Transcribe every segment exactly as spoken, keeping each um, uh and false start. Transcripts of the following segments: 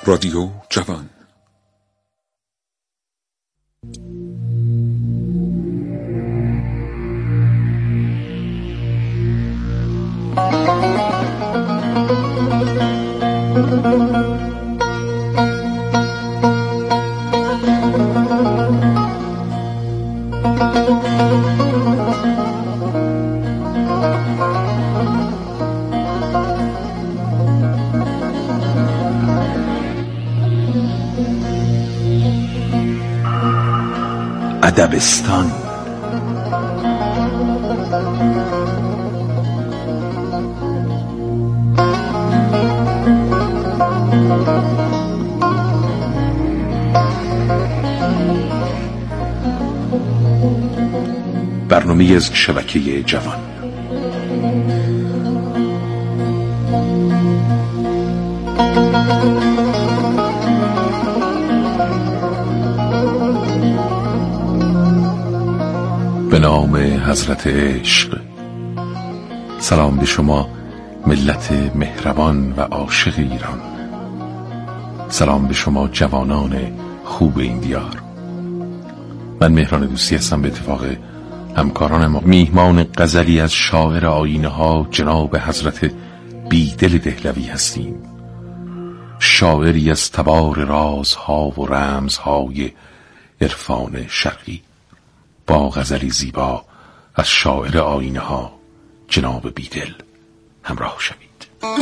رادیو جوان. ادبستان. برنامه از شبکه جوان. به نام حضرت عشق. سلام به شما ملت مهربان و عاشق ایران. سلام به شما جوانان خوب این دیار. من مهران دوستی هستم. به اتفاق همکاران ما میهمان غزلی از شاعر آیینه ها جناب حضرت بیدل دهلوی هستیم، شاعری از تبار رازها و رمزهای عرفان شرقی. با غزلی زیبا از شاعر آیینه ها جناب بیدل همراه شوید.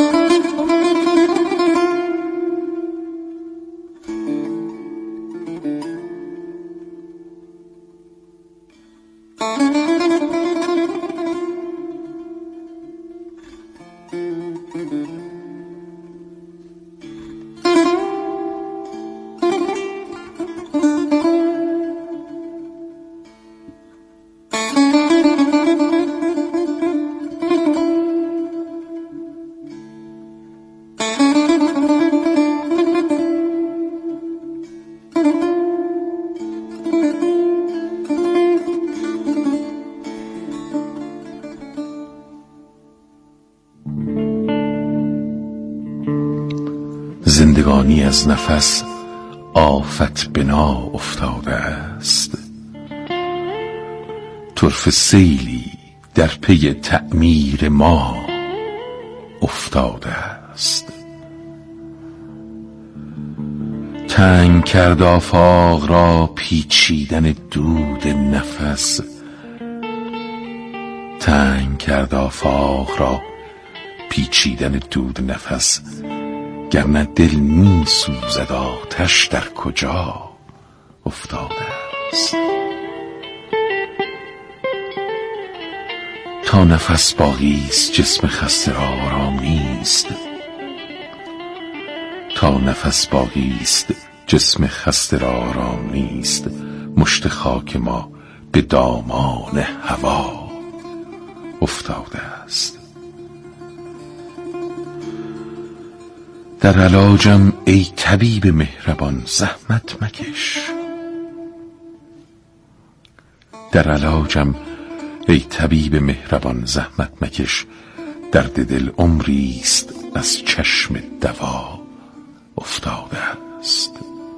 زندگانی از نفس آفت بنا افتاده است، طرف سیلی در پی تعمیر ما افتاده است. تنگ کرد آفاق را پیچیدن دود نفس، تنگ کرد آفاق را پیچیدن دود نفس. گرنه دل می سوزد آتش در کجا افتاده است. تا نفس باقی است جسم خسته را آرام نیست، تا نفس باقی است جسم خسته را آرام نیست. مشت خاک ما به دامان هوا افتاده است. در علاجم ای طبیب مهربان زحمت مکش، در علاجم ای طبیب مهربان زحمت مکش. درد دل عمری است از چشم دوا افتاده است.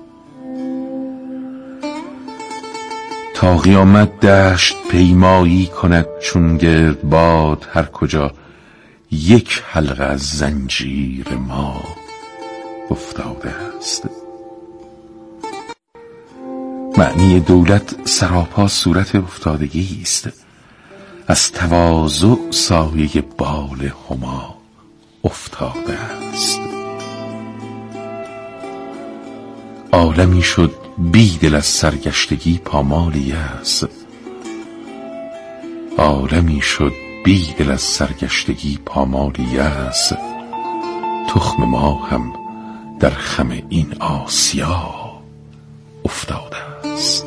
تا قیامت دشت پیمایی کند چون گرد باد، هر کجا یک حلقه از زنجیر ما افتاده است. معنی دولت سراپا صورت افتادگی است، از تواضع سایه بال هما افتاده است. عالمی شد بیدل از سرگشتگی پامال یأس، عالمی شد بیدل از سرگشتگی پامال یأس. تخم ما هم در خم این آسیا افتاده است.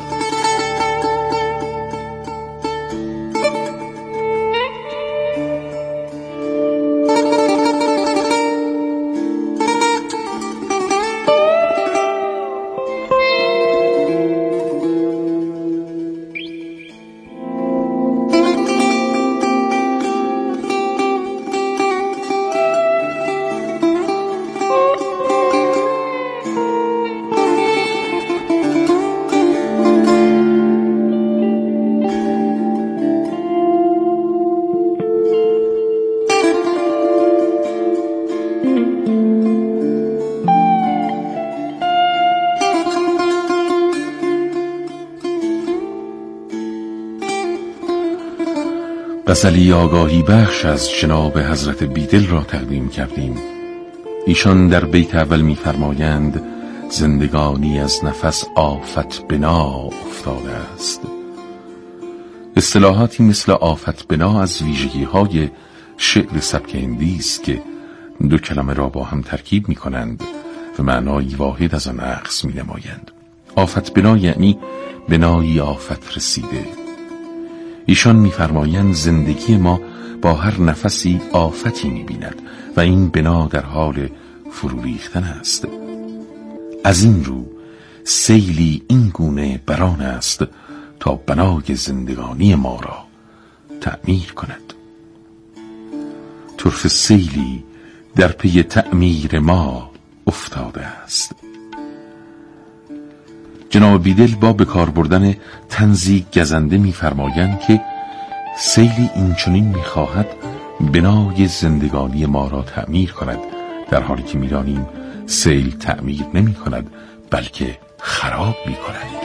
غزلی آگاهی بخش از جناب حضرت بیدل را تقدیم کردیم. ایشان در بیت اول می‌فرمایند زندگانی از نفس آفت بنا افتاده است. اصطلاحاتی مثل آفت بنا از ویژگی‌های شعر سبک هندی است که دو کلمه را با هم ترکیب می‌کنند و معنای واحد از آن اخذ می‌نمایند. آفت بنا یعنی بنایی آفت رسیده. ایشان می‌فرمایند زندگی ما با هر نفسی آفتی می‌بیند و این بنا در حال فرو ریختن است. از این رو سیلی این گونه بران است تا بنای زندگانی ما را تعمیر کند. طرف سیلی در پی تعمیر ما افتاده است. جناب بیدل با به کار بردن طنزی گزنده می‌فرمایند که سیلی اینچنین می‌خواهد بنای زندگانی ما را تعمیر کند، در حالی که می‌دانیم سیل تعمیر نمی‌کند بلکه خراب می‌کند.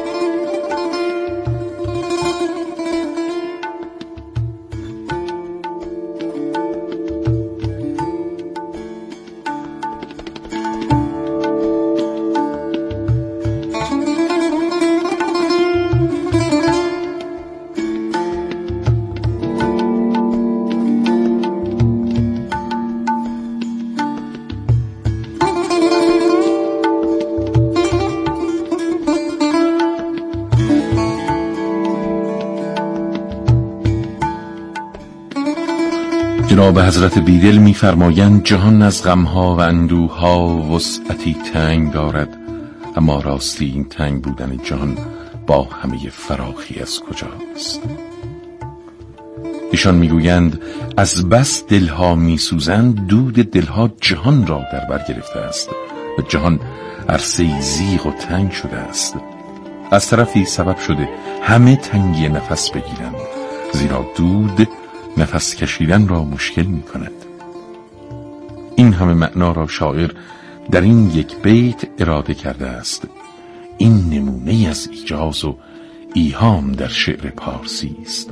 جناب حضرت بیدل می‌فرمایند جهان از غم‌ها و اندوه‌ها وسعتی تنگ دارد، اما راستی این تنگ بودن جهان با همه فراخی از کجاست؟ ایشان میگویند از بس دلها میسوزند دود دلها جهان را در بر گرفته است و جهان عرصه زیغ و تنگ شده است. از طرفی سبب شده همه تنگی نفس بگیرند، زیرا دود نفس کشیدن را مشکل می کند. این همه معنا را شاعر در این یک بیت اراده کرده است. این نمونه از ایجاز و ایهام در شعر پارسی است.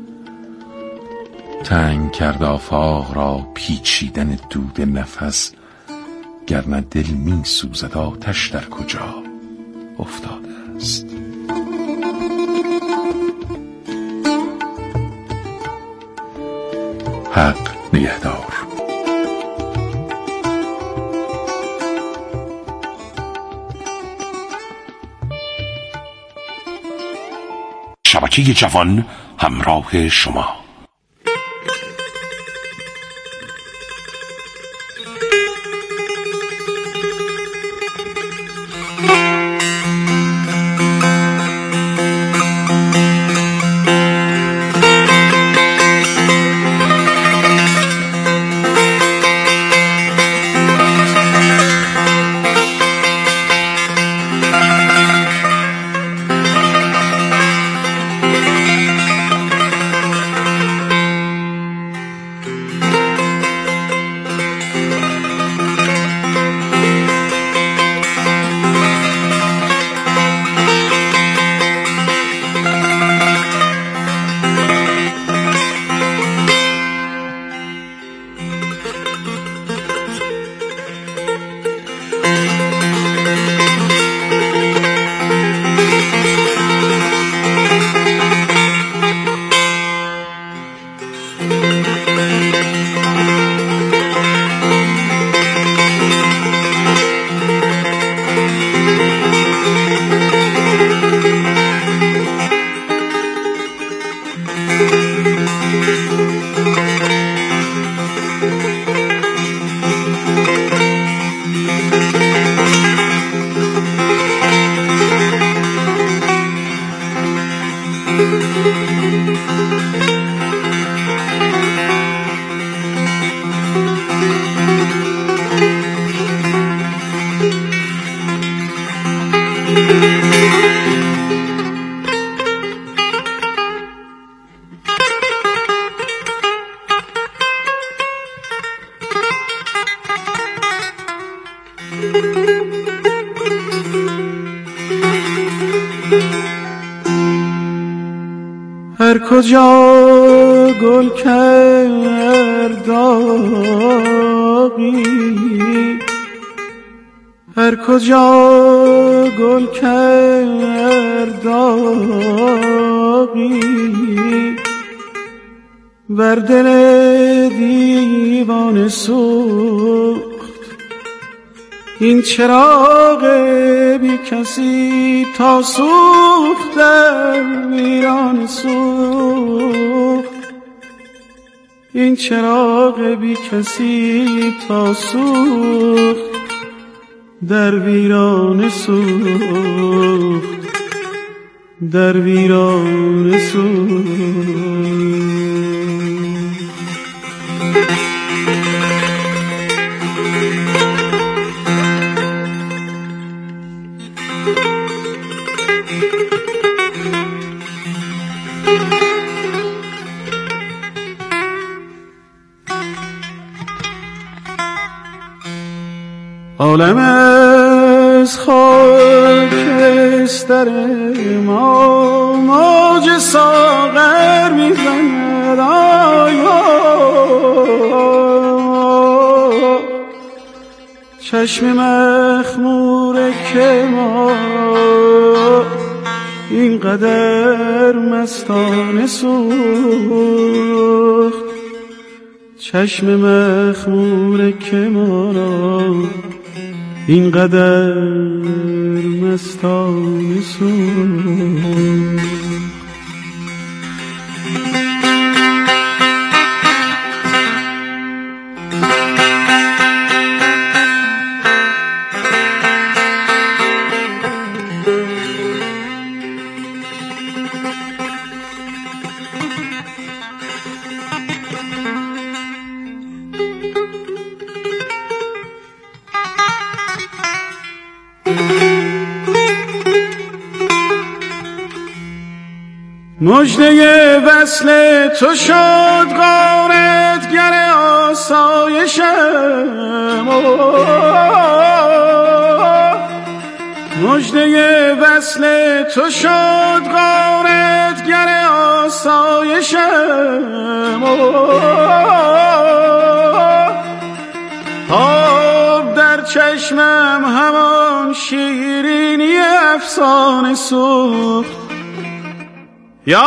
تنگ کرد آفاق را پیچیدن دود نفس، گرنه دل می سوزد آتش در کجا افتاده است. حق نگهدار. شبکه جوان همراه شما. هر کجا گل کرد داغی، هر کجا گل کرد داغی، بر دل دیوانه سوخت این چراغ بی کسی تا سوخت در ویران سوخت، این چراغ بی کسی تا سوخت در ویران سوخت، در ویران سوخت. عالم از خاکستر ما موج ساغر میزند، چشم مخمور که ما اینقدر مستانه سوخت، چشم مخمور که ما را اینقدر مستانه سوخت. مژده وصل تو شد غارتگر آسایشم، مژده وصل تو شد غارتگر آسایشم، آب در چشمم همان شیرینی افسانه سوخت. یا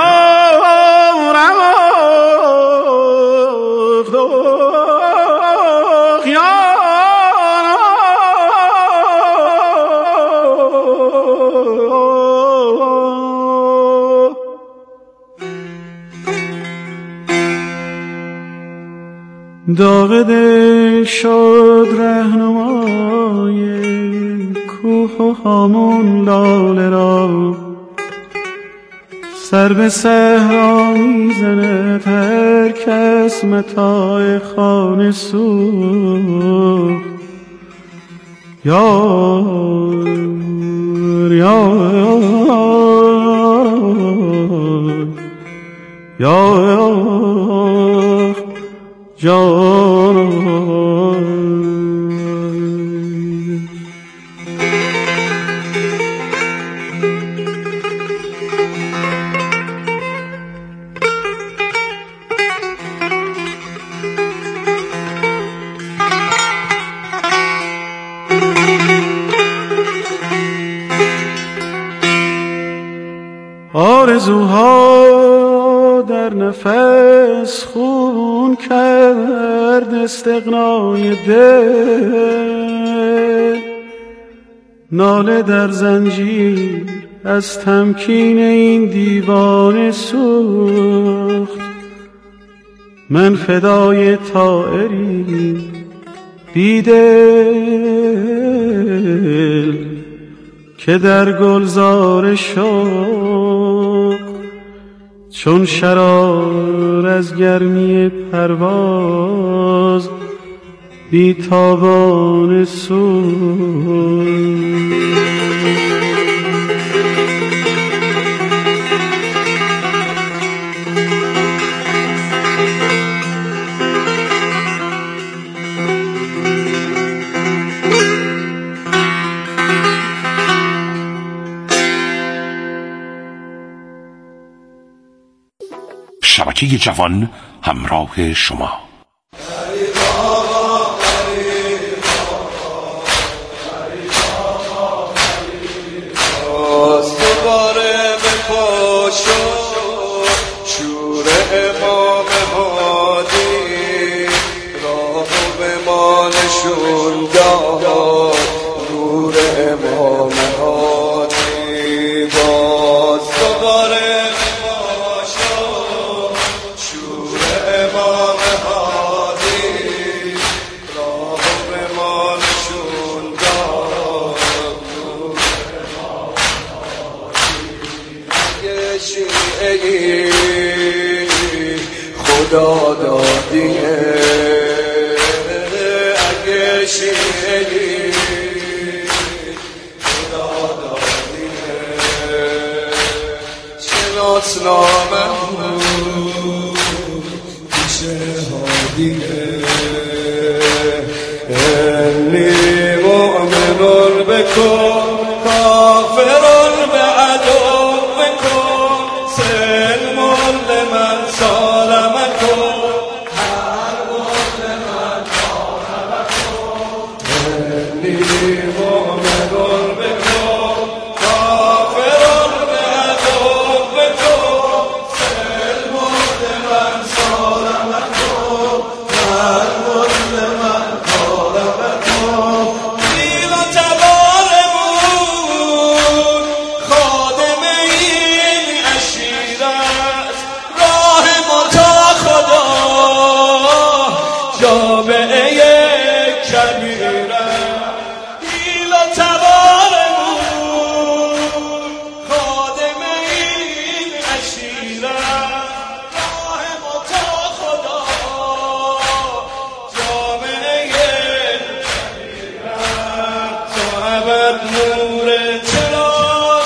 رفت یا داغ دل شد رهنمای کوه و هامون لاله را، سر به صحرا میزند هر کس متاع خانه سوخت. یار یار یار جان آرزوها در نفس خون کرد استغنای دل، ناله در زنجیر از تمکین این دیوانه سوخت. من فدای طائری بیدل که در گلزار شوق چون شرار از گرمی پرواز بی تاوان سوخت. شبکه جوان همراه شما. دوباره به پاشو شور امام هادی، راهو به ما نشون داد نور امام هادی. باز دوباره به پاشو شور امام هادی، راهو به ما نشون داد نور امام هادی. شیعه خدا دادیه، اگه شیعه خدا دادیه، شناسنامه پیش هادیه. انی مؤمنون بکن کافرون به عدو بکن، سلم لمن سالمکن، هر لمن سالمکن. انی مؤمنون بکن کافرون به عدو بکن، سلم لمن سالمکن، هر لمن سالمکن. دیل و تبارمون خادم این عشیرت، راه ما تا خدا جامعه کبیرت. دیل و تبارمون خادم این عشیرت، راه ما تا خدا جامعه کبیرت. تا ابد نور چراغ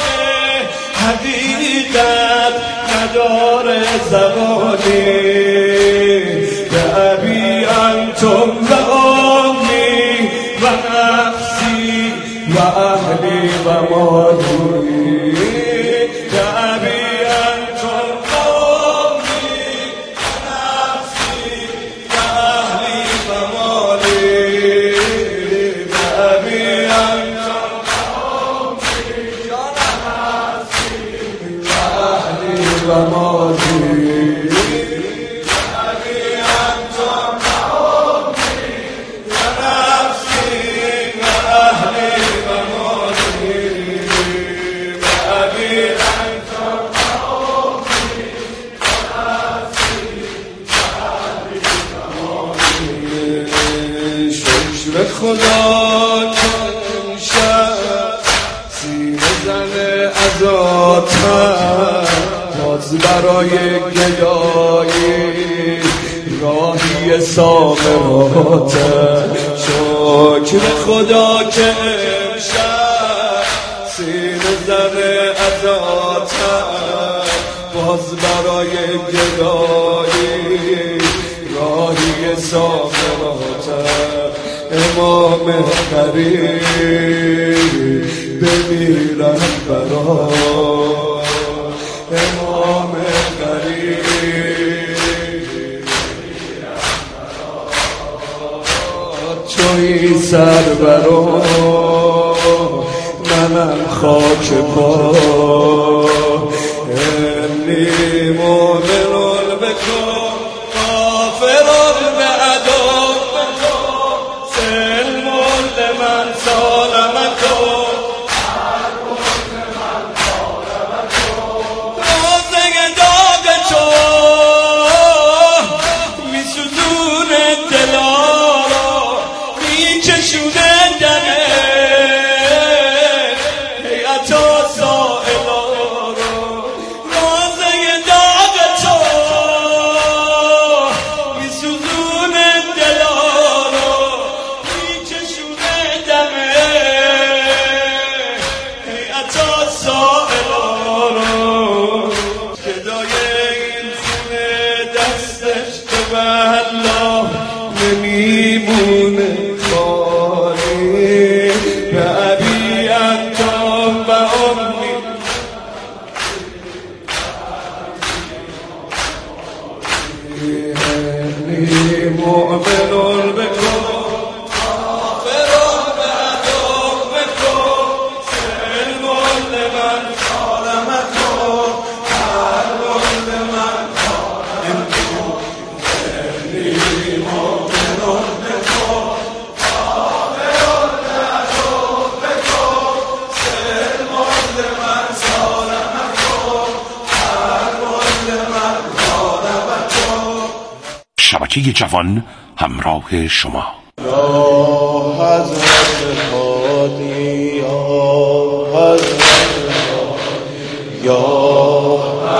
حقیقت نداره زمانی، به ابی انتم و امی و نفسی و اهلی و مالی. به ابی انتم و امی و نفسی و اهلی و مالی. به ابی انتم و امی و نفسی و اهلی و مالی. شکر خدا که امشب سینه زن از آتش، باز برای گدایی راهی سامرات. شکر خدا که امشب سینه زن از آتش، باز برای گدایی راهی سامرات. امام قریب بمیرن برا، امام قریب چوی سر برا، منم خاک پا. انی مؤمنون بکن کافرون به عدو بکن، سلم لمن سالمکن، هر لمن سالمکن. روزه داغ تو میسوزونه دلا را، میکشونه دمه هیئت سائلا را. شبکه جوان همراه شما. یا حضرت هادی، یا حضرت هادی، یا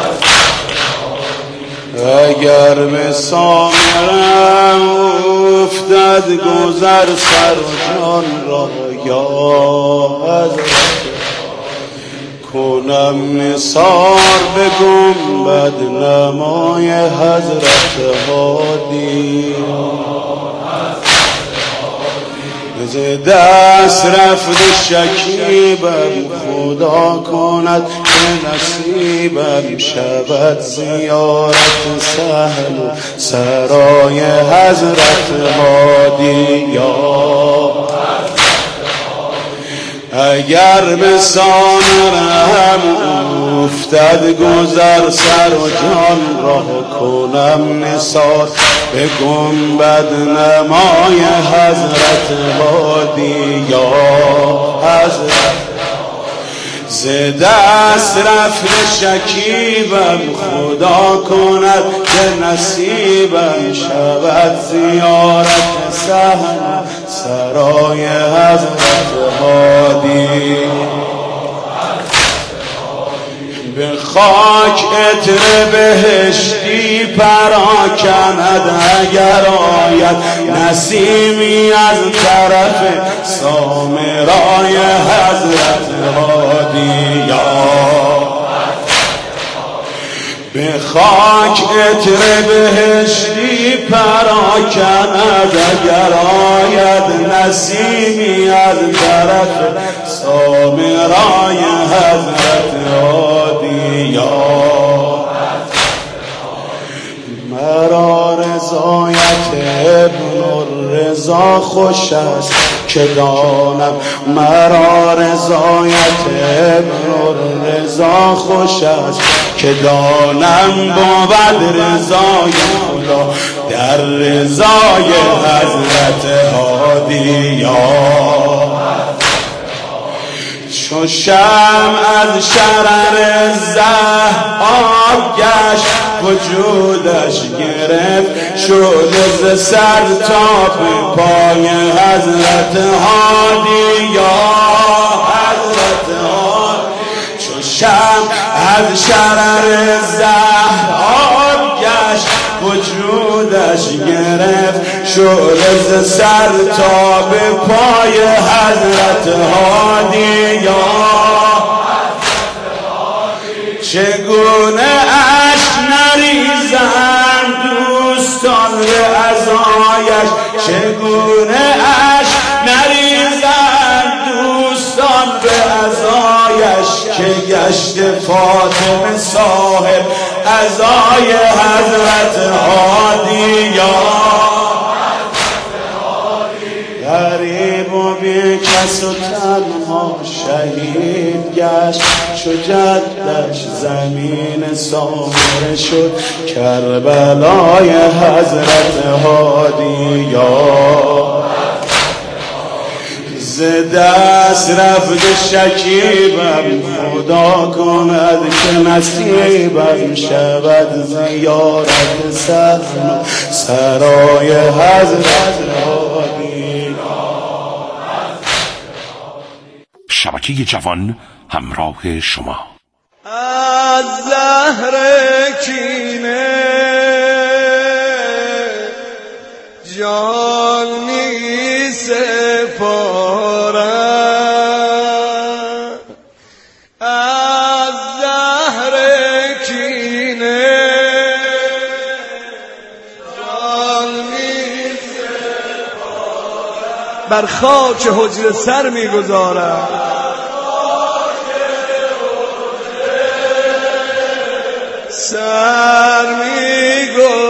اگر به سامرم افتد گذر سر و جان را، یا حضرت کنم نثار به گنبد نمای حضرت هادی. ز دست رفته شکیبم خدا کند که نصیبم شود زیارت سهل و سرای حضرت هادی. یا اگر به سامرم افتد گذر سر و جان را، کنم نثار به گنبد نمای حضرت هادی. یا حضرت ز دست رفته شکیبم خدا کند که نصیبم شود زیارت سهل سرای حضرت هادی. به خاک عطر بهشتی پراکند اگر آید نسیمی از طرف سامرای حضرت هادی. یا به خاک عطر بهشتی پراکند اگر آید نسیمی از طرف سامرای حضرت هادی. یا مرا رضایت ابن الرضا خوش است که دانم، مرا رضایت ابن الرضا خوش است که دانم بود رضای خدا در رضای حضرت هادی. یا چو شمع از شرر ضحاک گشت وجودش گرفت شعله ز سر تا به پای حضرت هادی. یا حضرت هادی چو شمع از شرر ضحاک گشت وجودش گرفت شعله ز سر تا به پای حضرت هادی. یا چگونه اش نریزند دوستان به عزایش، چگونه اش نریزند دوستان به عزایش که گشت فاطمه صاحب عزای حضرت هادی. یا غریب و بی کس و تنها شهید گشت چو جدش زمین سامره شد کربلای حضرت هادی. یا ز دست رفته شکیبم خدا کند که نصیبم شود زیارت سهل سرای حضرت هادی. شبکه جوان همراه شما. از زهر کینه جان می سپارم، از زهر کینه جان می سپارم، بر خاک حجره سر می گذارم، سر می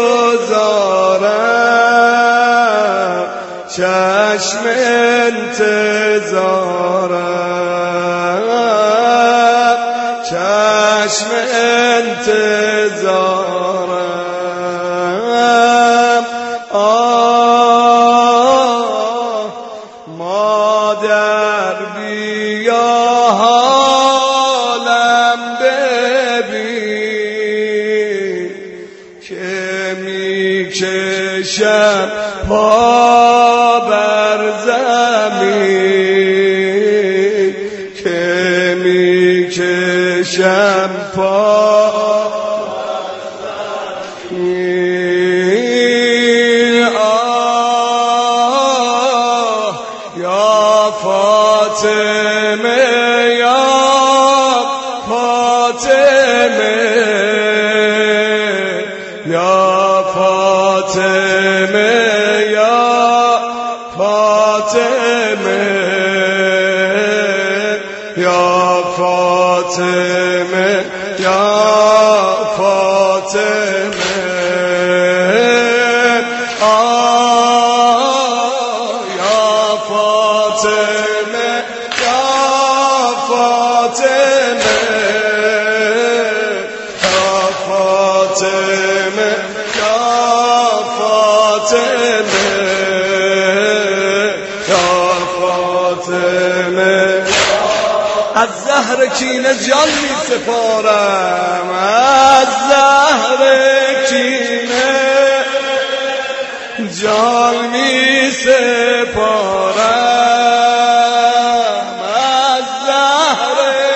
گذارم، چشم انتظارم، چشم انتظارم. آه مادر بیا حالم ببین که می که کشم پا بر زمین، که می کشم پا بر زمین. آه یا فاطمه یا فاطمه یا فاطمه یا فاطمه یا فاطمه یا فاطمه. آه یا فاطمه یا فاطمه یا فاطمه یا فاطمه یا فاطمه. از زهر کینه جان می سپارم، از زهر کینه جان می سپارم، از زهر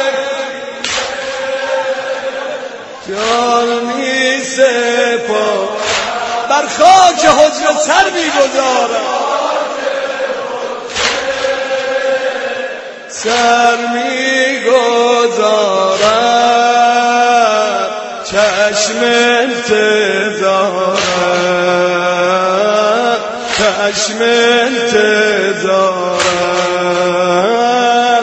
جان می سپارم. بر خاک حجره سر می گذارم، سر می گذارم، چشم انتظارم، چشم انتظارم.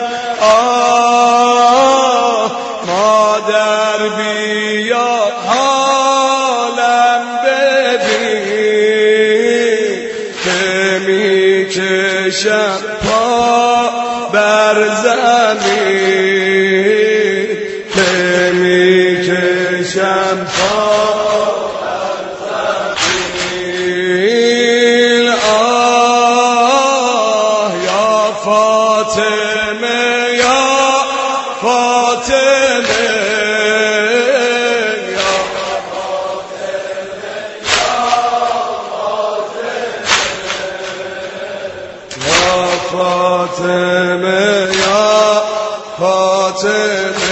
آه مادر بیا حالم ببین، که می کشم پا بر زمین، که می کشم پا بر زمین. آه یا فاطمه یا فاطمه یا فاطمه یا فاطمه.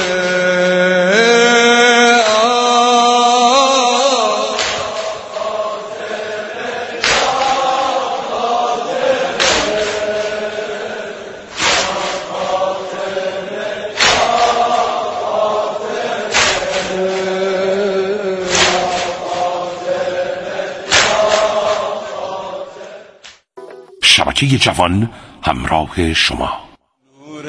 شبکه جوان همراه شما. نور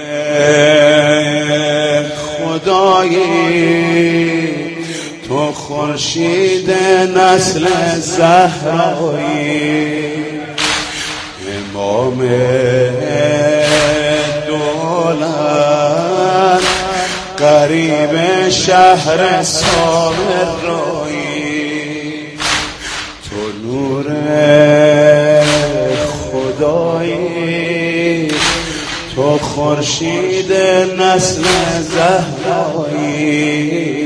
خدایی تو خورشید نسل زهرایی، امام دولت قریب شهر سامرایی. تو نور خدایی تو خورشید نسل زهرایی،